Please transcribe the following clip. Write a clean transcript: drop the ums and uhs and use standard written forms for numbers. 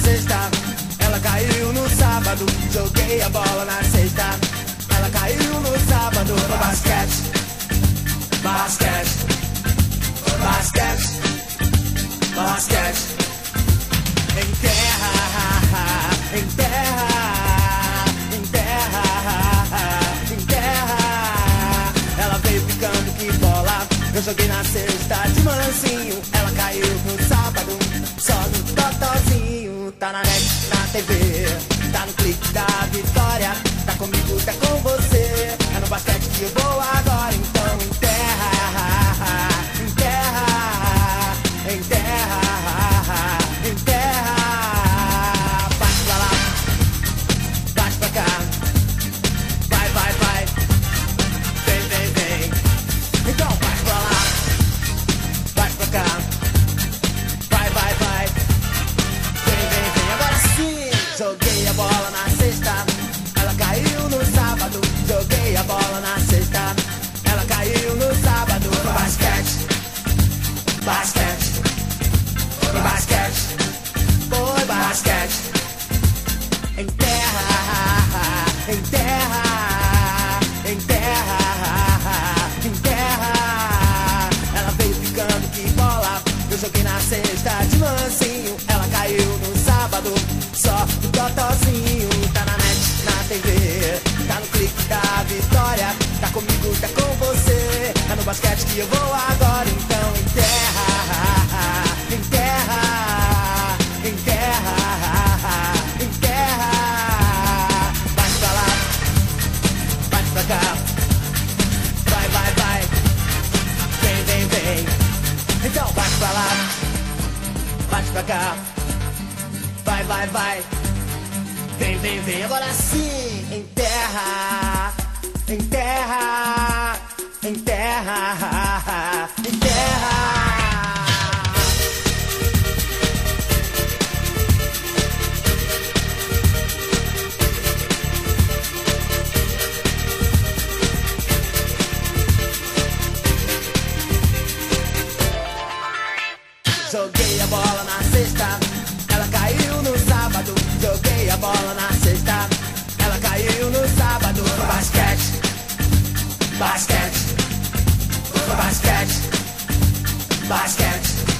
sexta, ela caiu no sábado. Joguei a bola na sexta, ela caiu no sábado. No basquete, basquete, basquete, basquete. Em terra, em terra, em terra, em terra. Ela veio picando que bola. Eu joguei na sexta de mansinho, ela caiu no sábado, só no totozinho. Tá na net, na TV, tá no clique da vitória. Tá comigo, tá com você. É no basquete que eu vou agora. Então em terra, em terra, em terra, em terra. Bate pra lá, bate pra cá. Vai, vai, vai. Vem, vem, vem. Então bate pra lá, bate pra cá. Vai, vai, vai. Vem, vem, vem. Agora sim. Joguei a bola na sexta, ela caiu no sábado. Joguei a bola na sexta, ela caiu no sábado. No basquete, basquete, no basquete, foi basquete. Em terra, em terra, em terra, em terra. Ela veio picando que bola. Eu joguei na sexta de mansinho, ela caiu no sábado, só no totozinho. Tá na net, na TV, tá no clique da vitória. Tá comigo, tá com você. É no basquete que eu vou agora. Então em terra, em terra, em terra, em terra. Bate pra lá, bate pra cá. Vai, vai, vai. Vem, vem, vem. Então bate pra lá, bate pra cá. Vai, vai, vai. Vem, vem, vem. Agora sim. Em terra, em terra, em terra, em terra. Joguei a bola na sexta, ela caiu no sábado. Joguei a bola na sexta, ela caiu no sábado. No basquete, basquete, no basquete, basquete.